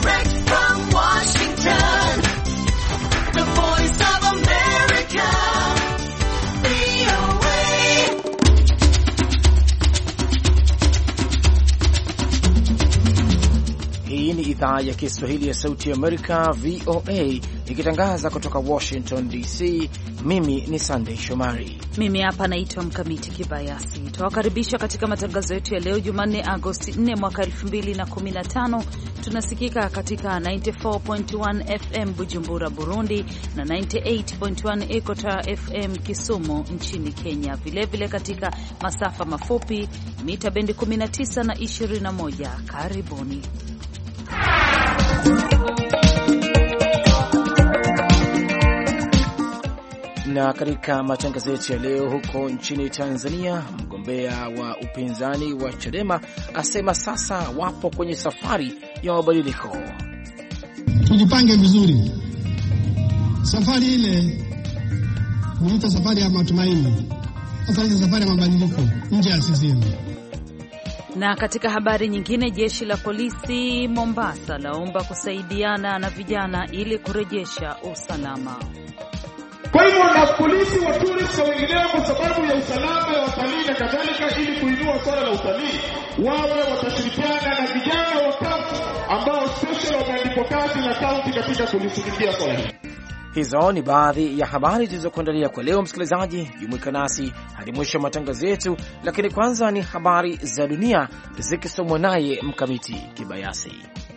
Direct from Washington, the voice of America, VOA. Hii ni idhaa ya Kiswahili ya Sauti ya Amerika, VOA, ikitangaza kutoka Washington DC. Mimi ni Sunday Shomari. Mimi hapa naitwa Mkamiti Kibayasi. Tuwakaribisha katika matangazo yetu ya leo Jumanne, Agosti 4 mwaka 2015. Tunasikika katika 94.1 FM Bujumbura, Burundi, na 98.1 Equator FM Kisumu nchini Kenya. Vilevile katika masafa mafupi mita bendi 19 na 21. Karibuni. Na katika matangazo yetu ya leo, huko nchini Tanzania, mgombea wa upinzani wa Chadema asema sasa wapo kwenye safari ya mabadiliko. Tujipange vizuri. Safari ile ni safari ya matumaini. Sasa ni safari ya mabadiliko nje ya CCM. Na katika habari nyingine, jeshi la polisi Mombasa laomba kusaidiana na vijana ili kurejesha usalama. Kwa hivyo na polisi wa tourist na wengineo, kwa sababu ya usalama ya watalii na kadhalika, ili kuinua swala la utalii, wawe watashirikiana na vijana wa kaunti ambao special wameandikwa kazi na kaunti katika kulishughulikia swala hili. Hizo ni baadhi ya habari zilizokuandalia kwa leo. Msikilizaji, jumuika nasi hadi mwisho wa matangazo yetu, lakini kwanza ni habari za dunia zikisomwa naye Mkamiti Kibayasi.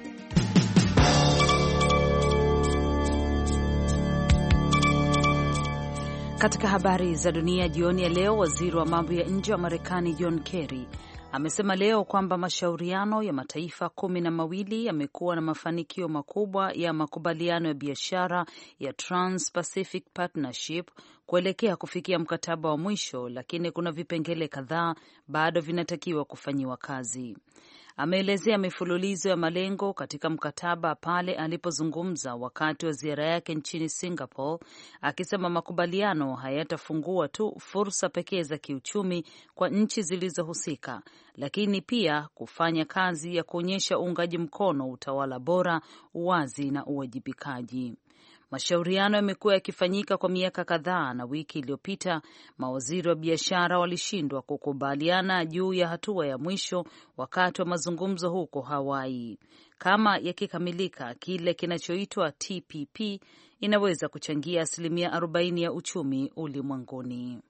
Katika habari za dunia jioni ya leo, waziri wa mambo ya nje wa Marekani John Kerry amesema leo kwamba mashauriano ya mataifa 12 yamekuwa na mafanikio makubwa ya makubaliano ya biashara ya Trans-Pacific Partnership kuelekea kufikia mkataba wa mwisho, lakini kuna vipengele kadhaa bado vinatakiwa kufanyiwa kazi. Ameelezea mifululizo ya malengo katika mkataba pale alipozungumza wakati wa ziara yake nchini Singapore, akisema makubaliano hayatafungua tu fursa pekee za kiuchumi kwa nchi zilizohusika, lakini pia kufanya kazi ya kuonyesha uungaji mkono utawala bora, uwazi na uwajibikaji. Mashauriano yamekuwa yakifanyika kwa miaka kadhaa, na wiki iliyopita mawaziri wa biashara walishindwa kukubaliana juu ya hatua ya mwisho wakati wa mazungumzo huko Hawaii. Kama yakikamilika, kile kinachoitwa TPP inaweza kuchangia 40% ya uchumi ulimwenguni.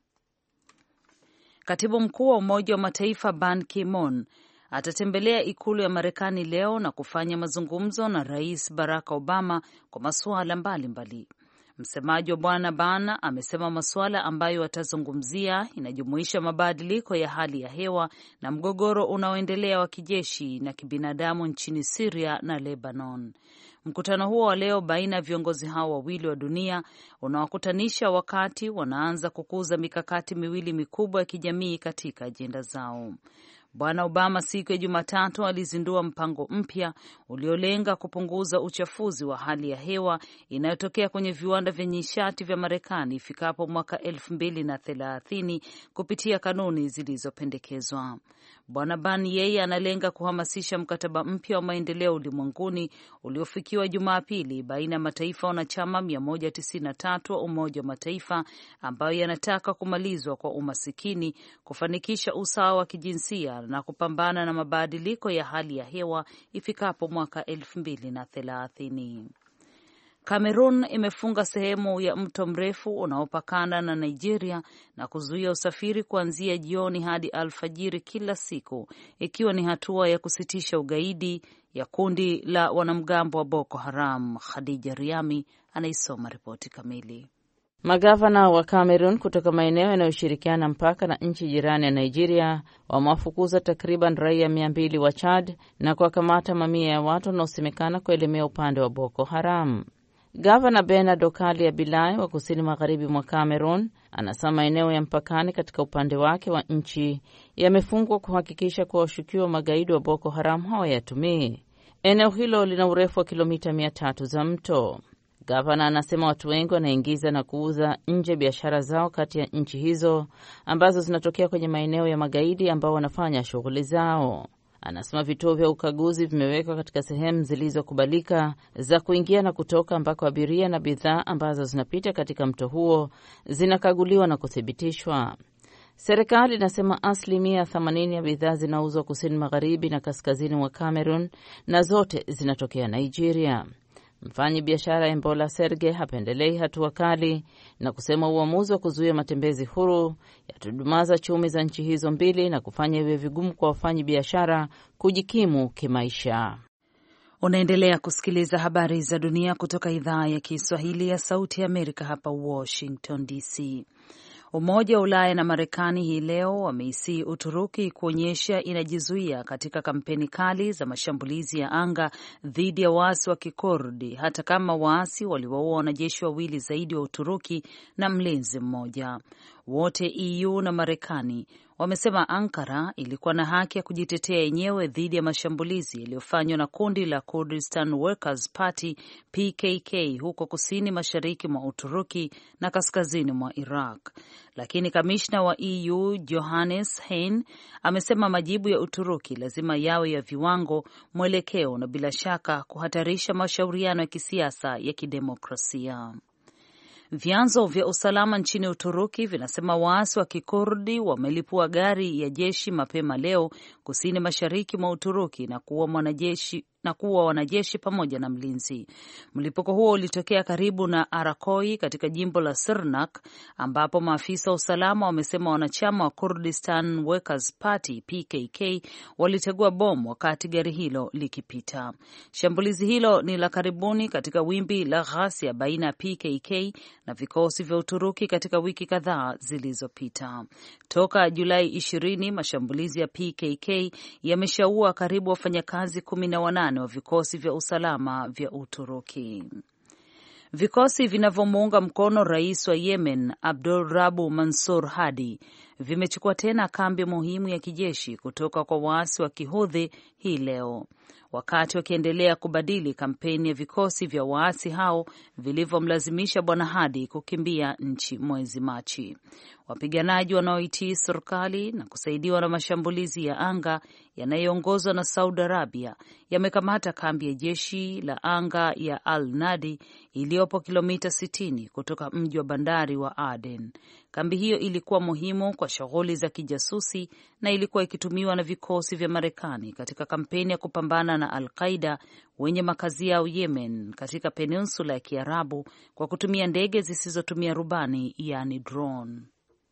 Katibu mkuu wa Umoja wa Mataifa Ban Ki-moon atatembelea ikulu ya Marekani leo na kufanya mazungumzo na Rais Barack Obama kwa masuala mbalimbali. Msemaji wa Bwana Ban amesema masuala ambayo atazungumzia inajumuisha mabadiliko ya hali ya hewa na mgogoro unaoendelea wa kijeshi na kibinadamu nchini Syria na Lebanon. Mkutano huo wa leo baina ya viongozi hao wawili wa dunia unawakutanisha wakati wanaanza kukuza mikakati miwili mikubwa ya kijamii katika ajenda zao. Bwana Obama siku ya Jumatatu alizindua mpango mpya uliolenga kupunguza uchafuzi wa hali ya hewa inayotokea kwenye viwanda vya nishati vya Marekani ifikapo mwaka 2030 kupitia kanuni zilizopendekezwa. Bwana Ban yeye analenga kuhamasisha mkataba mpya wa maendeleo ulimwenguni uliofikiwa Jumapili baina ya mataifa wanachama 193 wa Umoja wa Mataifa ambayo yanataka kumalizwa kwa umasikini, kufanikisha usawa wa kijinsia na kupambana na mabadiliko ya hali ya hewa ifikapo mwaka 2030. Cameroon imefunga sehemu ya mto mrefu unaopakana na Nigeria na kuzuia usafiri kuanzia jioni hadi alfajiri kila siku, ikiwa ni hatua ya kusitisha ugaidi ya kundi la wanamgambo wa Boko Haram. Khadija Riami anaisoma ripoti kamili. Magavana wa Cameroon kutoka maeneo yanayoshirikiana mpaka na nchi jirani ya Nigeria wamewafukuza takriban raia 200 wa Chad na kuwakamata mamia ya watu wanaosemekana kuelemea upande wa Boko Haram. Gavana Bernard Okali Abilai wa kusini magharibi mwa Cameroon anasema maeneo ya mpakani katika upande wake wa nchi yamefungwa kuhakikisha kuwa washukiwa magaidi wa Boko Haram hawayatumii. Eneo hilo lina urefu wa kilomita 300 za mto. Gavana anasema watu wengi wanaingiza na kuuza nje biashara zao kati ya nchi hizo ambazo zinatokea kwenye maeneo ya magaidi ambao wanafanya shughuli zao. Anasema vituo vya ukaguzi vimewekwa katika sehemu zilizokubalika za kuingia na kutoka, ambako abiria na bidhaa ambazo zinapita katika mto huo zinakaguliwa na kuthibitishwa. Serikali inasema asilimia 80 ya bidhaa zinauzwa kusini magharibi na kaskazini mwa Cameroon na zote zinatokea Nigeria. Mfanyi biashara Embola Serge hapendelei hatua kali na kusema uamuzi wa kuzuia matembezi huru yatudumaza chumi za nchi hizo mbili na kufanya iwe vigumu kwa wafanyi biashara kujikimu kimaisha. Unaendelea kusikiliza habari za dunia kutoka idhaa ya Kiswahili ya Sauti ya Amerika hapa Washington DC. Umoja wa Ulaya na Marekani hii leo wameisii Uturuki kuonyesha inajizuia katika kampeni kali za mashambulizi ya anga dhidi ya waasi wa Kikurdi, hata kama waasi waliwaua wanajeshi wawili zaidi wa Uturuki na mlinzi mmoja. Wote EU na Marekani wamesema Ankara ilikuwa na haki ya kujitetea yenyewe dhidi ya mashambulizi yaliyofanywa na kundi la Kurdistan Workers Party PKK huko kusini mashariki mwa Uturuki na kaskazini mwa Iraq. Lakini kamishna wa EU Johannes Hahn amesema majibu ya Uturuki lazima yawe ya viwango, mwelekeo na bila shaka kuhatarisha mashauriano ya kisiasa ya kidemokrasia. Vyanzo vya usalama nchini Uturuki vinasema waasi wa Kikurdi wamelipua gari ya jeshi mapema leo kusini mashariki mwa Uturuki na kuua wanajeshi pamoja na mlinzi. Mlipuko huo ulitokea karibu na Arakoi katika jimbo la Sirnak, ambapo maafisa wa usalama wamesema wanachama wa Kurdistan Workers Party PKK walitegua bomu wakati gari hilo likipita. Shambulizi hilo ni la karibuni katika wimbi la ghasia baina ya PKK na vikosi vya Uturuki katika wiki kadhaa zilizopita. Toka Julai 20, mashambulizi ya PKK yameshaua karibu wafanyakazi 18 wa vikosi vya usalama vya Uturuki. Vikosi vinavyomuunga mkono rais wa Yemen Abdulrabu Mansur Hadi vimechukua tena kambi muhimu ya kijeshi kutoka kwa waasi wa Kihudhi hii leo, wakati wakiendelea kubadili kampeni ya vikosi vya waasi hao vilivyomlazimisha bwana Hadi kukimbia nchi mwezi Machi. Wapiganaji wanaoitii serikali na kusaidiwa na mashambulizi ya anga yanayoongozwa na Saudi Arabia yamekamata kambi ya jeshi la anga ya Al-Nadi iliyopo kilomita 60 kutoka mji wa bandari wa Aden. Kambi hiyo ilikuwa muhimu kwa shughuli za kijasusi na ilikuwa ikitumiwa na vikosi vya Marekani katika kampeni ya kupambana na Al-Qaida wenye makazi yao Yemen katika peninsula ya Kiarabu kwa kutumia ndege zisizotumia rubani, yani drone.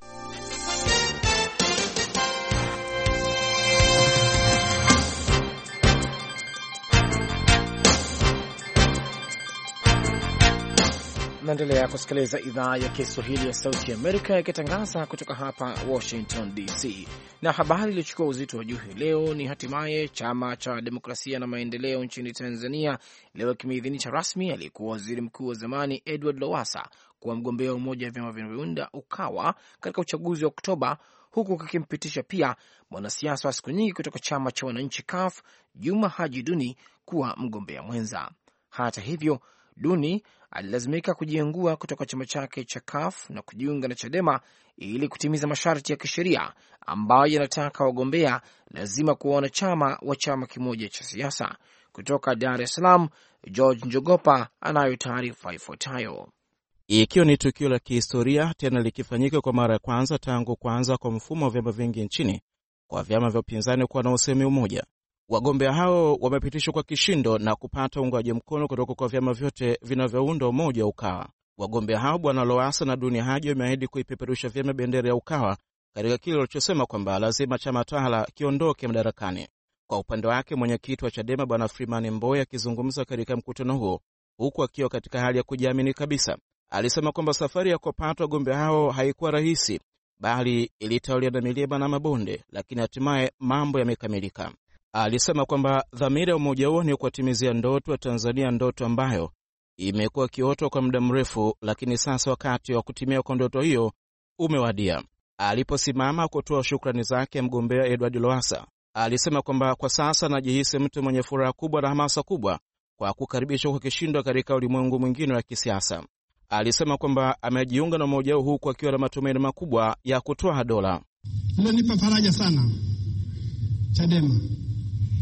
Naendelea kusikiliza idhaa ya Kiswahili ya Sauti ya Amerika ikitangaza kutoka hapa Washington DC. Na habari iliyochukua uzito wa juu hii leo ni hatimaye chama cha demokrasia na maendeleo nchini Tanzania leo kimeidhinisha rasmi aliyekuwa waziri mkuu wa zamani Edward Lowassa kuwa mgombea umoja wa vyama vinavyounda Ukawa katika uchaguzi wa Oktoba, huku kikimpitisha pia mwanasiasa wa siku nyingi kutoka chama cha wananchi CUF Juma Haji Duni kuwa mgombea mwenza. Hata hivyo, Duni alilazimika kujiengua kutoka chama chake cha CUF na kujiunga na Chadema ili kutimiza masharti ya kisheria ambayo yanataka wagombea lazima kuwa wanachama wa chama kimoja cha siasa. Kutoka Dar es Salaam, George Njogopa anayo taarifa ifuatayo. Ikiwa ni tukio la kihistoria tena likifanyika kwa mara ya kwanza tangu kuanza kwa mfumo wa vyama vingi nchini kwa vyama vya upinzani kuwa na usemi umoja, wagombea hao wamepitishwa kwa kishindo na kupata uungwaji mkono kutoka kwa vyama vyote vinavyounda umoja wa Ukawa. Wagombea hao Bwana Lowassa na Duni Haji wameahidi kuipeperusha vyema bendera ya Ukawa katika kile walichosema kwamba lazima chama tawala kiondoke madarakani. Kwa upande wake, mwenyekiti wa Chadema Bwana Freeman Mbowe akizungumza katika mkutano huo huku akiwa katika hali ya kujiamini kabisa, alisema kwamba safari ya kupata wagombea hao haikuwa rahisi, bali ilitawaliwa na milima na mabonde, lakini hatimaye mambo yamekamilika. Alisema kwamba dhamira ya umoja huo ni kuwatimizia ndoto wa Tanzania, ndoto ambayo imekuwa kiota kwa muda mrefu, lakini sasa wakati wa kutimia kwa ndoto hiyo umewadia. Aliposimama kutoa shukrani zake mgombea Edward Lowassa, alisema kwamba kwa sasa anajihisi mtu mwenye furaha kubwa na hamasa kubwa kwa kukaribishwa kwa kishindo katika ulimwengu mwingine wa kisiasa. Alisema kwamba amejiunga na umoja huu huku akiwa na matumaini makubwa ya kutoa dola. Inanipa faraja sana Chadema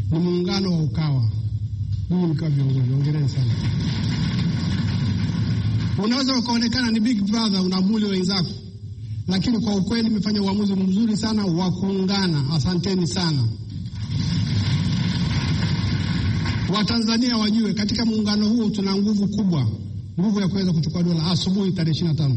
ni muungano wa Ukawa. Mimi nikiwa viongozi, hongereni sana. Unaweza ukaonekana ni big brother, unabuli wenzako, lakini kwa ukweli mmefanya uamuzi mzuri sana wa kuungana. Asanteni sana. Watanzania wajue katika muungano huu tuna nguvu kubwa, nguvu ya kuweza kuchukua dola asubuhi tarehe 25.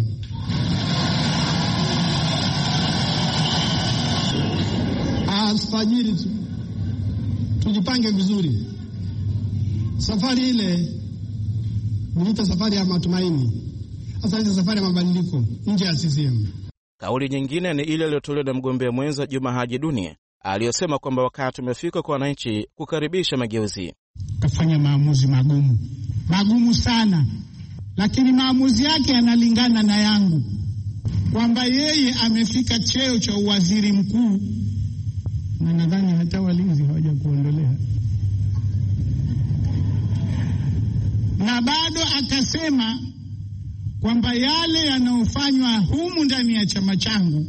Alfajiri tujipange vizuri. Safari ile mlita safari ya matumaini. Sasa hizo safari ya mabadiliko nje ya CCM. Kauli nyingine ni ile iliyotolewa na mgombea mwenza Juma Haji Dunia, aliyosema kwamba wakati umefika kwa wananchi kukaribisha mageuzi. Kafanya maamuzi magumu sana, lakini maamuzi yake yanalingana na yangu, kwamba yeye amefika cheo cha uwaziri mkuu, na nadhani hata walinzi hawaja kuondolea, na bado akasema kwamba yale yanayofanywa humu ndani ya chama changu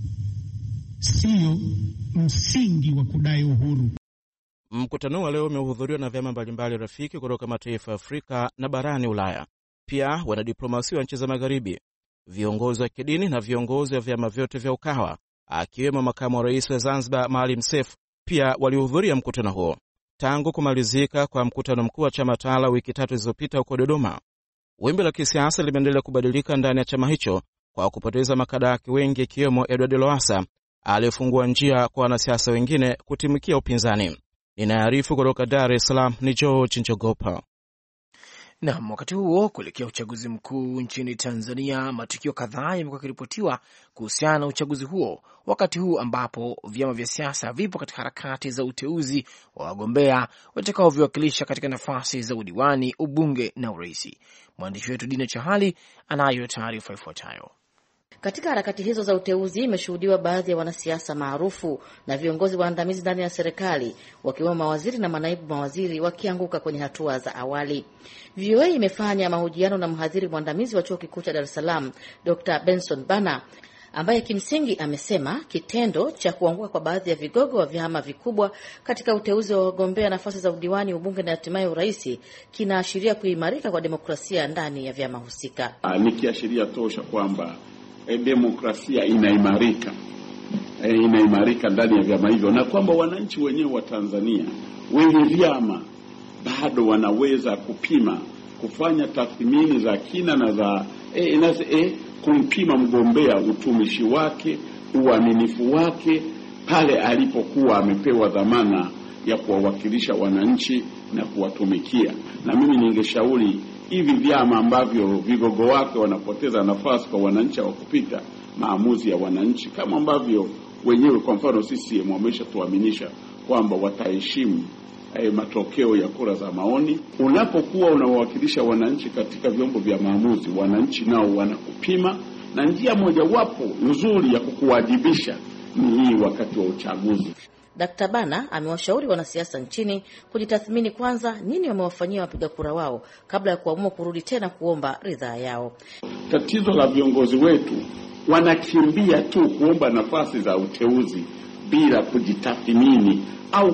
sio msingi wa kudai uhuru. Mkutano wa leo umehudhuriwa na vyama mbalimbali rafiki kutoka mataifa ya Afrika na barani Ulaya. Pia wanadiplomasia wa nchi za Magharibi, viongozi wa kidini na viongozi wa vyama vyote vya Ukawa, akiwemo makamu wa rais wa Zanzibar Maalim Seif, pia walihudhuria mkutano huo. Tangu kumalizika kwa mkutano mkuu wa chama tawala wiki 3 zilizopita huko Dodoma, wimbi la kisiasa limeendelea kubadilika ndani ya chama hicho kwa kupoteza makadaki wengi, ikiwemo Edward Lowassa aliyefungua njia kwa wanasiasa wengine kutimikia upinzani. Ninaarifu kutoka Dar es Salaam ni George Njogopa. Na wakati huo kuelekea uchaguzi mkuu nchini Tanzania, matukio kadhaa yamekuwa yakiripotiwa kuhusiana na uchaguzi huo, wakati huu ambapo vyama vya siasa vipo katika harakati za uteuzi wa wagombea watakaoviwakilisha katika nafasi za udiwani, ubunge na uraisi. Mwandishi wetu Dina Chahali anayo taarifa ifuatayo. Katika harakati hizo za uteuzi imeshuhudiwa baadhi ya wanasiasa maarufu na viongozi waandamizi ndani ya serikali, wakiwemo mawaziri na manaibu mawaziri, wakianguka kwenye hatua za awali. VOA imefanya mahojiano na mhadhiri mwandamizi wa Chuo Kikuu cha Dar es Salaam, Dr. Benson Bana, ambaye kimsingi amesema kitendo cha kuanguka kwa baadhi ya vigogo wa vyama vikubwa katika uteuzi wa wagombea nafasi za udiwani, ubunge na hatimaye urais kinaashiria kuimarika kwa demokrasia ndani ya vyama husika. Ni kiashiria tosha kwamba demokrasia inaimarika ndani ya vyama hivyo, na kwamba wananchi wenyewe wa Tanzania wenye vyama bado wanaweza kupima, kufanya tathmini za kina na za kumpima mgombea utumishi wake, uaminifu wake pale alipokuwa amepewa dhamana ya kuwawakilisha wananchi na kuwatumikia. Na mimi ningeshauri hivi vyama ambavyo vigogo wake wanapoteza nafasi kwa wananchi wa kupita maamuzi ya wananchi, kama ambavyo wenyewe kwa mfano CCM wameshatuaminisha kwamba wataheshimu matokeo ya kura za maoni. Unapokuwa unawawakilisha wananchi katika vyombo vya maamuzi, wananchi nao wanakupima, na njia mojawapo nzuri ya kukuwajibisha ni hii wakati wa uchaguzi. Dr. Bana amewashauri wanasiasa nchini kujitathmini kwanza nini wamewafanyia wapiga kura wao kabla ya kuamua kurudi tena kuomba ridhaa yao. Tatizo la viongozi wetu, wanakimbia tu kuomba nafasi za uteuzi bila kujitathmini au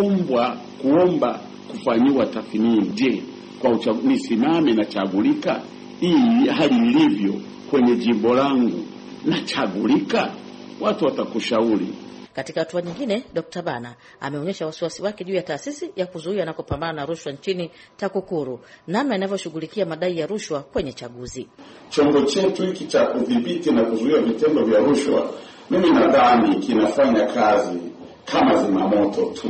kuomba kufanyiwa tathmini. Je, kwa uchaguzi nisimame na chagulika? Hii hali ilivyo kwenye jimbo langu na chagulika? Watu watakushauri. Katika hatua nyingine, Dr. Bana ameonyesha wasiwasi wake juu ya taasisi ya kuzuia na kupambana na rushwa nchini, TAKUKURU, namna inavyoshughulikia madai ya rushwa kwenye chaguzi. Chombo chetu hiki cha kudhibiti na kuzuia vitendo vya rushwa, mimi nadhani kinafanya kazi kama zimamoto tu.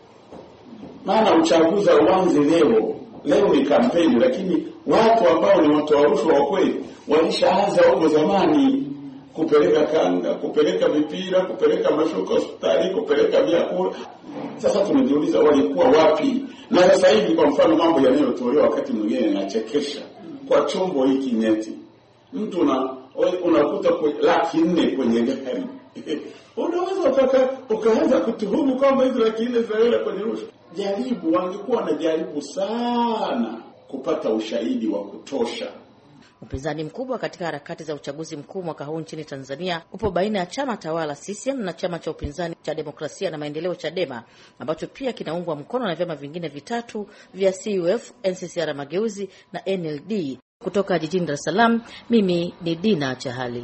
Maana uchaguzi uanze leo ni kampeni, lakini watu ambao ni watu wa rushwa wa kweli walishaanza huko zamani kupeleka kanga, kupeleka mipira, kupeleka mashuka hospitali, kupeleka vyakula. Sasa tunajiuliza walikuwa wapi? Na sasa hivi kwa mfano mambo yanayotolewa wakati mwingine yanachekesha. Kwa chombo hiki nyeti, mtu unakuta 400,000 kwenye gari. Unaweza ukaanza kutuhumu kwamba hizo 400,000 zinaenda kwenye rushwa. Wangekuwa wanajaribu sana kupata ushahidi wa kutosha. Upinzani mkubwa katika harakati za uchaguzi mkuu mwaka huu nchini Tanzania upo baina ya chama tawala CCM na chama cha upinzani cha Demokrasia na Maendeleo Chadema, ambacho pia kinaungwa mkono na vyama vingine vitatu vya CUF, NCCR Mageuzi na NLD. Kutoka jijini Dar es Salaam, mimi ni Dina Chahali.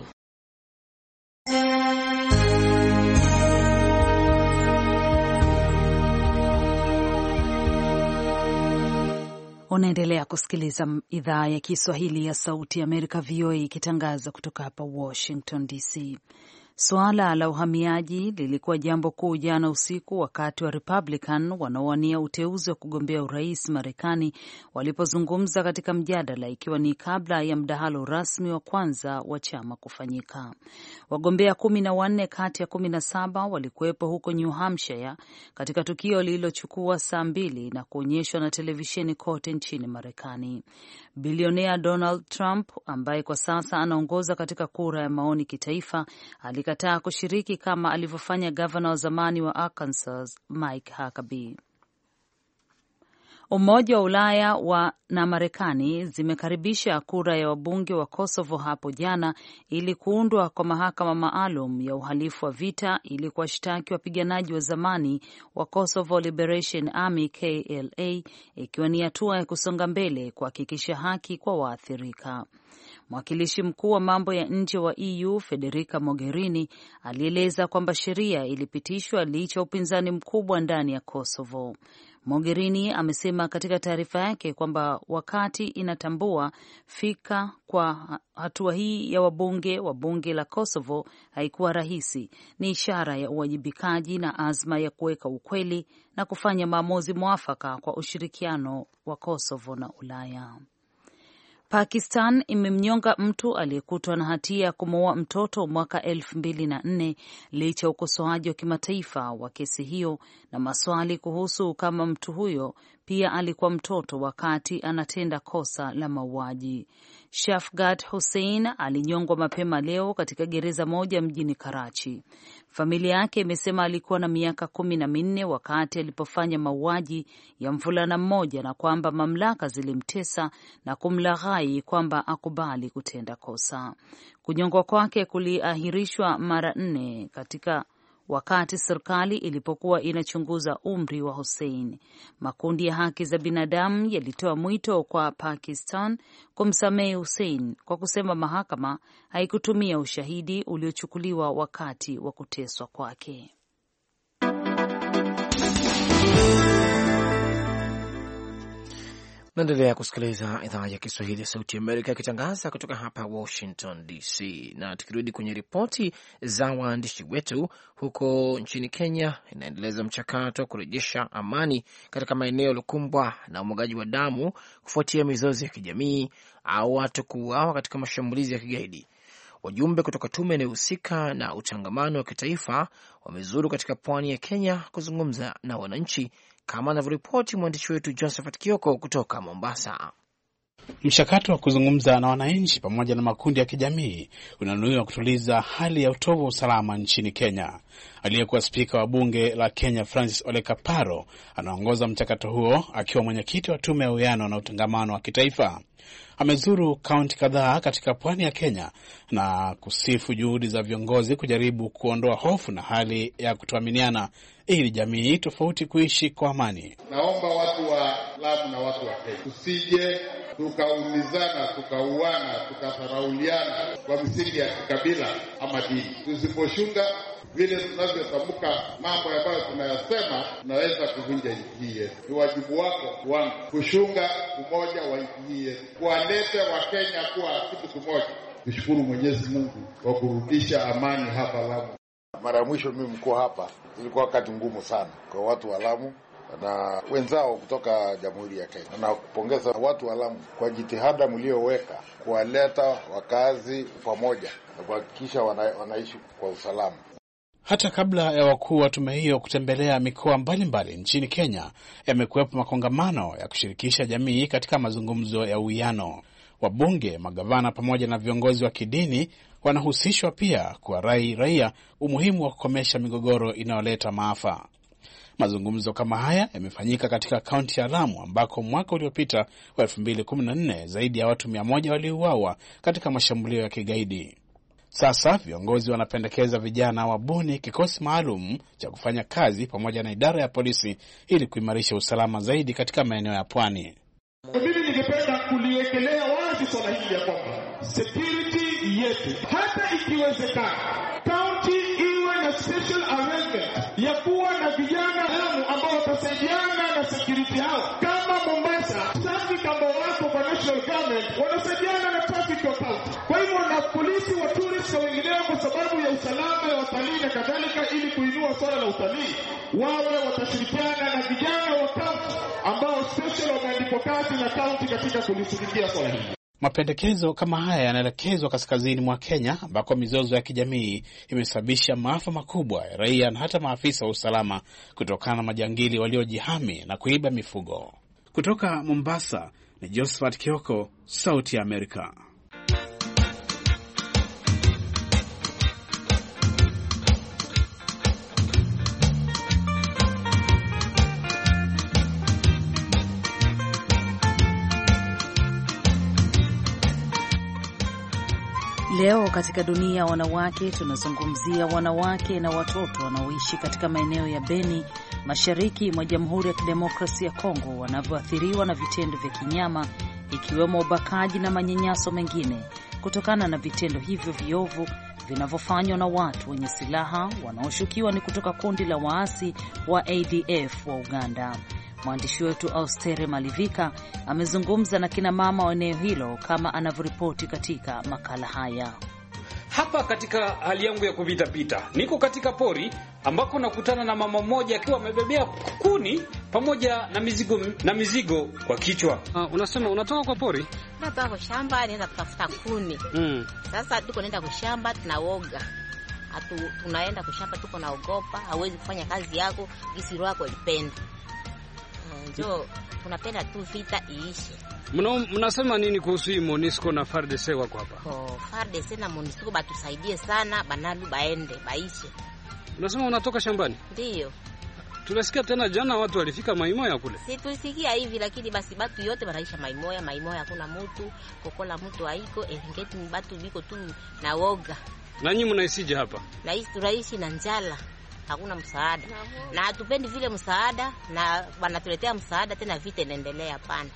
Unaendelea kusikiliza idhaa ya Kiswahili ya Sauti ya Amerika, VOA, ikitangaza kutoka hapa Washington DC. Suala la uhamiaji lilikuwa jambo kuu jana usiku wakati wa Republican wanaowania uteuzi wa kugombea urais Marekani walipozungumza katika mjadala, ikiwa ni kabla ya mdahalo rasmi wa kwanza wa chama kufanyika. Wagombea 14 kati ya 17 walikuwepo huko New Hampshire katika tukio lililochukua saa 2 na kuonyeshwa na televisheni kote nchini Marekani. Bilionea Donald Trump, ambaye kwa sasa anaongoza katika kura ya maoni kitaifa, alikataa kushiriki kama alivyofanya gavana wa zamani wa Arkansas Mike Huckabee. Umoja wa Ulaya na Marekani zimekaribisha kura ya wabunge wa Kosovo hapo jana ili kuundwa kwa mahakama maalum ya uhalifu wa vita ili kuwashtaki wapiganaji wa zamani wa Kosovo Liberation Army KLA, ikiwa ni hatua ya kusonga mbele kuhakikisha haki kwa waathirika. Mwakilishi mkuu wa mambo ya nje wa EU Federica Mogherini alieleza kwamba sheria ilipitishwa licha upinzani mkubwa ndani ya Kosovo. Mogherini amesema katika taarifa yake kwamba wakati inatambua fika kwa hatua hii ya wabunge wa bunge la Kosovo haikuwa rahisi, ni ishara ya uwajibikaji na azma ya kuweka ukweli na kufanya maamuzi mwafaka kwa ushirikiano wa Kosovo na Ulaya. Pakistan imemnyonga mtu aliyekutwa na hatia ya kumuua mtoto mwaka 2004 licha ukosoaji wa kimataifa wa kesi hiyo na maswali kuhusu kama mtu huyo pia alikuwa mtoto wakati anatenda kosa la mauaji. Shafqat Hussein alinyongwa mapema leo katika gereza moja mjini Karachi. Familia yake imesema alikuwa na miaka 14 wakati alipofanya mauaji ya mvulana mmoja na kwamba mamlaka zilimtesa na kumlaghai kwamba akubali kutenda kosa. Kunyongwa kwake kuliahirishwa mara 4 katika wakati serikali ilipokuwa inachunguza umri wa Hussein. Makundi ya haki za binadamu yalitoa mwito kwa Pakistan kumsamehe Hussein kwa kusema mahakama haikutumia ushahidi uliochukuliwa wakati wa kuteswa kwake. Naendelea kusikiliza idhaa ya Kiswahili ya Sauti ya Amerika ikitangaza kutoka hapa Washington DC. Na tukirudi kwenye ripoti za waandishi wetu, huko nchini Kenya inaendeleza mchakato wa kurejesha amani katika maeneo yaliyokumbwa na umwagaji wa damu kufuatia mizozo ya kijamii au watu kuuawa katika mashambulizi ya kigaidi. Wajumbe kutoka tume inayohusika na utangamano wa kitaifa wamezuru katika pwani ya Kenya kuzungumza na wananchi, kama anavyoripoti mwandishi wetu Josephat Kioko kutoka Mombasa. Mchakato wa kuzungumza na wananchi pamoja na makundi ya kijamii unanuiwa kutuliza hali ya utovu wa usalama nchini Kenya. Aliyekuwa spika wa bunge la Kenya Francis Ole Kaparo anaongoza mchakato huo akiwa mwenyekiti wa tume ya uwiano na utangamano wa kitaifa. Amezuru kaunti kadhaa katika pwani ya Kenya na kusifu juhudi za viongozi kujaribu kuondoa hofu na hali ya kutoaminiana ili jamii tofauti kuishi kwa amani. Naomba watu wa Lamu na watu wa Kenya tusije tukaumizana, tukauana, tukatharauliana kwa misingi ya kikabila ama dini. Tusiposhunga vile tunavyotamka mambo ambayo tunayasema, tunaweza kuvunja nchi hii yetu. Ni wajibu wako wangu kushunga umoja wa nchi hii yetu, kuwalete Wakenya kuwa kitu kimoja. Tushukuru Mwenyezi Mungu kwa kurudisha amani hapa Lamu. Mara ya mwisho mimi mko hapa ilikuwa wakati ngumu sana kwa watu wa Lamu na wenzao kutoka Jamhuri ya Kenya. Na kupongeza watu wa Lamu kwa jitihada mlioweka kuwaleta wakazi pamoja na kuhakikisha wanaishi kwa usalama. Hata kabla ya wakuu wa tume hiyo kutembelea mikoa mbalimbali nchini Kenya, yamekuwepo makongamano ya kushirikisha jamii katika mazungumzo ya uwiano. Wabunge, magavana pamoja na viongozi wa kidini wanahusishwa pia kuwarai raia umuhimu wa kukomesha migogoro inayoleta maafa. Mazungumzo kama haya yamefanyika katika kaunti ya Lamu ambako mwaka uliopita wa 2014 zaidi ya watu 100 waliuawa katika mashambulio ya kigaidi. Sasa viongozi wanapendekeza vijana wabuni kikosi maalum cha kufanya kazi pamoja na idara ya polisi ili kuimarisha usalama zaidi katika maeneo ya pwani. Mimi ningependa kuliwekelea wazi swala hili ya kwamba security yetu, hata ikiwezekana, county iwe na special arrangement ya kuwa na vijana ambao watasaidiana na security hao. Kama Mombasa, traffic ambao wako kwa national government wanasaidiana na traffic wa county. Kwa hivyo na polisi wa tourist na wengineo, kwa sababu ya usalama ya watalii na kadhalika, ili kuinua swala la utalii, wawe watashirikiana na vijana wa county ambao special wameandikwa kazi na county katika kulishughulikia swala hili. Mapendekezo kama haya yanaelekezwa kaskazini mwa Kenya ambako mizozo ya kijamii imesababisha maafa makubwa ya raia na hata maafisa wa usalama kutokana na majangili waliojihami na kuiba mifugo. Kutoka Mombasa ni Josephat Kioko, Sauti ya Amerika. Leo katika dunia ya wanawake tunazungumzia wanawake na watoto wanaoishi katika maeneo ya Beni, mashariki mwa Jamhuri ya Kidemokrasia ya Kongo, wanavyoathiriwa na vitendo vya kinyama ikiwemo ubakaji na manyanyaso mengine kutokana na vitendo hivyo viovu vinavyofanywa na watu wenye silaha wanaoshukiwa ni kutoka kundi la waasi wa ADF wa Uganda. Mwandishi wetu Austere Malivika amezungumza na kina mama wa eneo hilo kama anavyoripoti katika makala haya. Hapa katika hali yangu ya kupita niko katika pori ambako nakutana na mama mmoja akiwa amebebea kuni pamoja na mizigo kwa kichwa. Unasema unatoka kwa pori? Natoka kwa shamba naenda kutafuta kuni. Sasa tuko naenda kwa shamba tunaoga. Tunaenda kwa shamba tuko naogopa, hauwezi kufanya kazi yako jinsi roho yako ilipenda. Ndio tunapenda tu vita iishe. Mnasema nini kuhusu hii MONUSCO na FARDC wako hapa? FARDC na MONUSCO batusaidie sana, banalu baende baishe. Unasema unatoka shambani? Ndio. Tunasikia tena jana watu walifika Maimoya kule. Si tulisikia hivi, lakini basi batu yote banaisha Maimoya hakuna mtu, kokola mtu haiko, engeti ni batu biko tu na woga. Na nyinyi mnaisije hapa? Na hisi turaishi na njala. Hakuna msaada. Na hatupendi vile msaada, na wanatuletea msaada tena vita inaendelea hapana.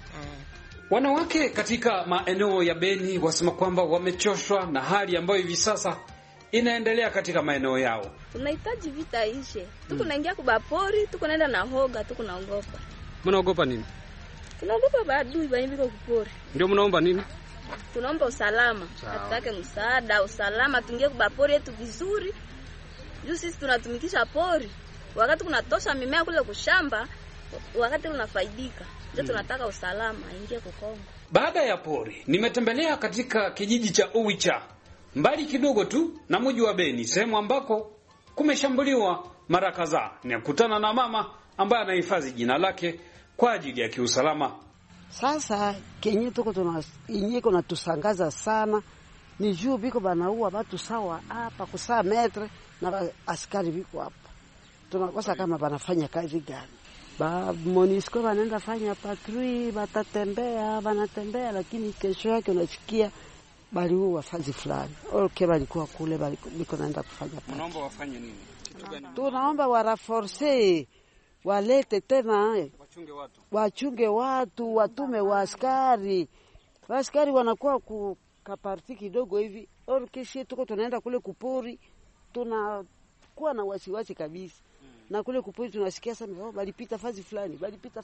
Wanawake katika maeneo ya Beni wasema kwamba wamechoshwa na hali ambayo hivi sasa inaendelea katika maeneo yao. Tunahitaji vita ishe. Tuko naingia kubapori, tuko naenda na hoga, tuko naogopa. Mnaogopa nini? Tunaogopa badui banyibiko kupori. Ndio mnaomba nini? Tunaomba usalama. Hatutake msaada, usalama, tuingie kubapori yetu vizuri. Juu sisi tunatumikisha pori. Wakati kunatosha mimea kule kushamba, wakati unafaidika. Ndio tunataka usalama ingie kwa Kongo. Baada ya pori, nimetembelea katika kijiji cha Uwicha, mbali kidogo tu na mji wa Beni, sehemu ambako kumeshambuliwa mara kadhaa. Nikutana na mama ambaye anahifadhi jina lake kwa ajili ya kiusalama. Sasa kenye tuko tunainiko na tusangaza sana ni juu biko banaua watu sawa hapa kusaa metre na askari biko hapa. Tunakosa kama banafanya kazi gani. MONUSCO wanaenda fanya patrui, wanatembea lakini kesho yake unasikia bali huo wafazi fulani. Okay, balikuwa kule biko naenda kufanya patrui. Tunaomba wafanye nini? Tunaomba waraforce walete tena wachunge watu, watume waaskari. Waaskari wanakuwa kukaparti kidogo hivi. Orkeshi tuko tunaenda kule kupori, tunakuwa na wasiwasi kabisa. Na kule kupori tunasikia sana balipita fazi fulani.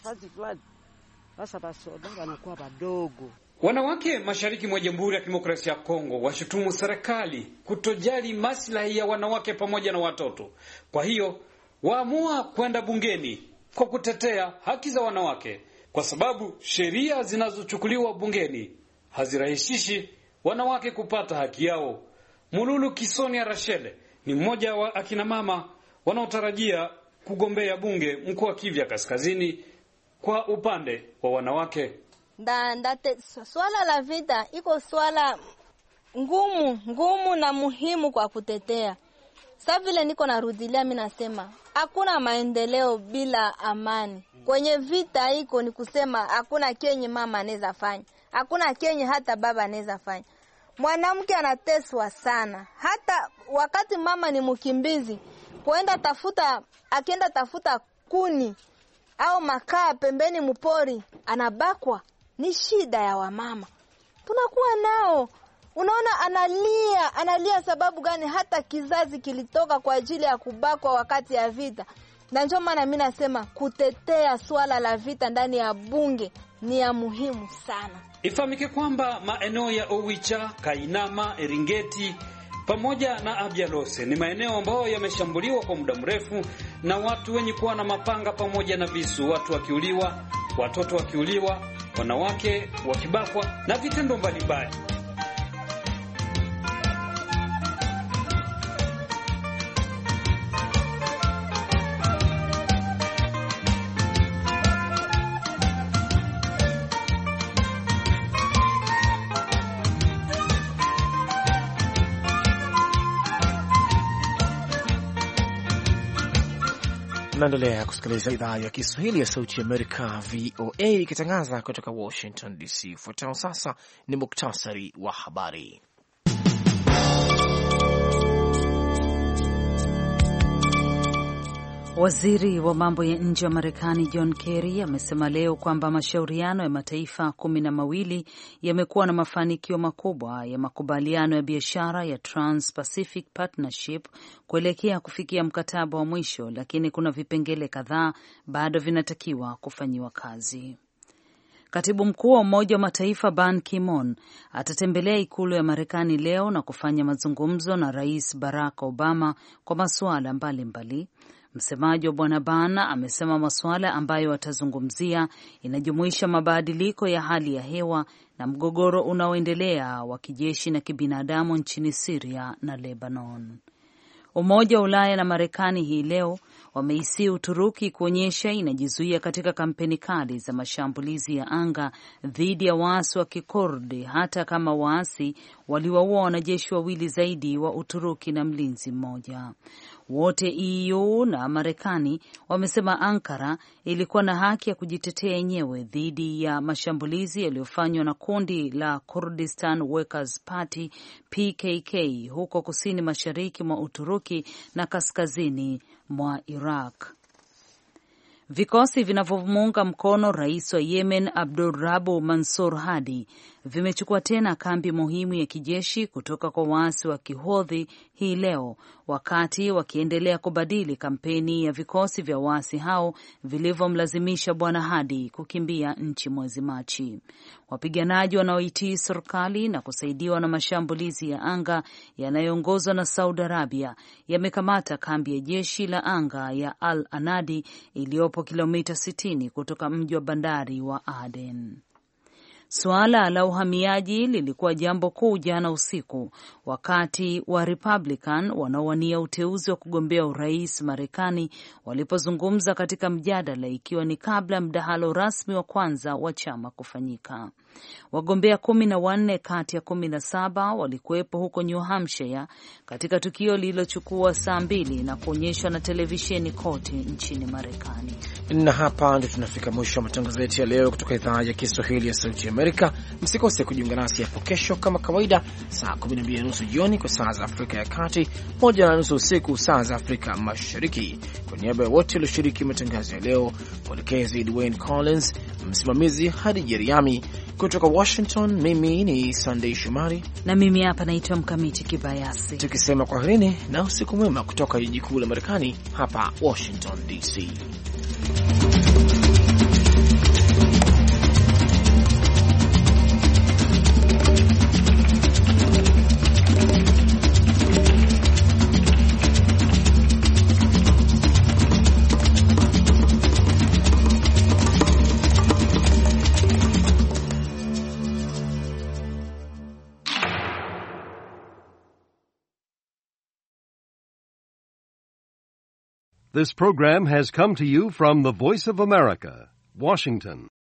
Sasa basoda wanakuwa badogo. Wanawake mashariki mwa Jamhuri ya Kidemokrasia ya Kongo washutumu serikali kutojali maslahi ya wanawake pamoja na watoto. Kwa hiyo waamua kwenda bungeni kwa kutetea haki za wanawake, kwa sababu sheria zinazochukuliwa bungeni hazirahishishi wanawake kupata haki yao. Mululu Kisonia Rachel ni mmoja wa akina mama wanaotarajia kugombea bunge mkoa wa Kivu Kaskazini kwa upande wa wanawake. Swala la vita iko swala ngumu na muhimu kwa kutetea. Sasa vile niko narudilia mimi nasema hakuna maendeleo bila amani. Kwenye vita iko ni kusema hakuna kenye mama anaweza fanya, hakuna kenye hata baba anaweza fanya. Mwanamke anateswa sana, hata wakati mama ni mkimbizi, akienda tafuta kuni au makaa pembeni mpori, anabakwa. Ni shida ya wamama tunakuwa nao. Unaona, analia sababu gani? Hata kizazi kilitoka kwa ajili ya kubakwa wakati ya vita. Na ndio maana mimi nasema kutetea swala la vita ndani ya bunge ni ya muhimu sana. Ifahamike kwamba maeneo ya Owicha, Kainama, Eringeti pamoja na Abyalose ni maeneo ambayo yameshambuliwa kwa muda mrefu na watu wenye kuwa na mapanga pamoja na visu, watu wakiuliwa, watoto wakiuliwa, wanawake wakibakwa na vitendo mbalimbali. Naendelea kusikiliza idhaa ya Kiswahili ya Sauti ya Amerika, VOA, ikitangaza kutoka Washington DC. Fuatao sasa ni muktasari wa habari. Waziri wa mambo ya nje wa Marekani John Kerry amesema leo kwamba mashauriano ya mataifa 12 yamekuwa na mafanikio makubwa ya makubaliano ya biashara ya Trans-Pacific Partnership kuelekea kufikia mkataba wa mwisho, lakini kuna vipengele kadhaa bado vinatakiwa kufanyiwa kazi. Katibu mkuu wa Umoja wa Mataifa Ban Ki-moon atatembelea ikulu ya Marekani leo na kufanya mazungumzo na Rais Barack Obama kwa masuala mbalimbali. Msemaji wa Bwana Ban amesema masuala ambayo watazungumzia inajumuisha mabadiliko ya hali ya hewa na mgogoro unaoendelea wa kijeshi na kibinadamu nchini Syria na Lebanon. Umoja wa Ulaya na Marekani hii leo wameisii Uturuki kuonyesha inajizuia katika kampeni kali za mashambulizi ya anga dhidi ya waasi wa Kikurdi, hata kama waasi waliwaua wanajeshi wawili zaidi wa Uturuki na mlinzi mmoja. Wote EU na Marekani wamesema Ankara ilikuwa na haki ya kujitetea yenyewe dhidi ya mashambulizi yaliyofanywa na kundi la Kurdistan Workers Party PKK huko kusini mashariki mwa Uturuki na kaskazini mwa Iraq. Vikosi vinavyomuunga mkono rais wa Yemen Abdurrabu Mansur Hadi vimechukua tena kambi muhimu ya kijeshi kutoka kwa waasi wa Kihodhi hii leo, wakati wakiendelea kubadili kampeni ya vikosi vya waasi hao vilivyomlazimisha bwana Hadi kukimbia nchi mwezi Machi. Wapiganaji wanaoitii serikali na kusaidiwa na mashambulizi ya anga yanayoongozwa na Saudi Arabia yamekamata kambi ya jeshi la anga ya Al Anadi iliyopo kilomita 60 kutoka mji wa bandari wa Aden. Suala la uhamiaji lilikuwa jambo kuu jana usiku wakati wa Republican wanaowania uteuzi wa kugombea urais Marekani walipozungumza katika mjadala, ikiwa ni kabla mdahalo rasmi wa kwanza wa chama kufanyika. Wagombea 14 kati ya 17 walikuwepo huko New Hampshire katika tukio lililochukua saa 2 na kuonyeshwa na televisheni kote nchini Marekani. Na hapa ndio tunafika mwisho wa matangazo yetu ya leo kutoka idhaa ya Kiswahili ya Sauti ya Amerika. Msikose kujiunga nasi hapo kesho kama kawaida saa 12:30 jioni kwa saa za Afrika ya Kati, 1:30 usiku saa za Afrika Mashariki. Kwa niaba ya wote walioshiriki matangazo ya leo, mwelekezi Dwayne Collins, msimamizi Hadi Jeriami kutoka Washington, mimi ni Sunday Shumari na mimi hapa naitwa Mkamiti Kibayasi, tukisema kwaherini na usiku mwema kutoka jiji kuu la Marekani hapa Washington DC. This program has come to you from the Voice of America, Washington.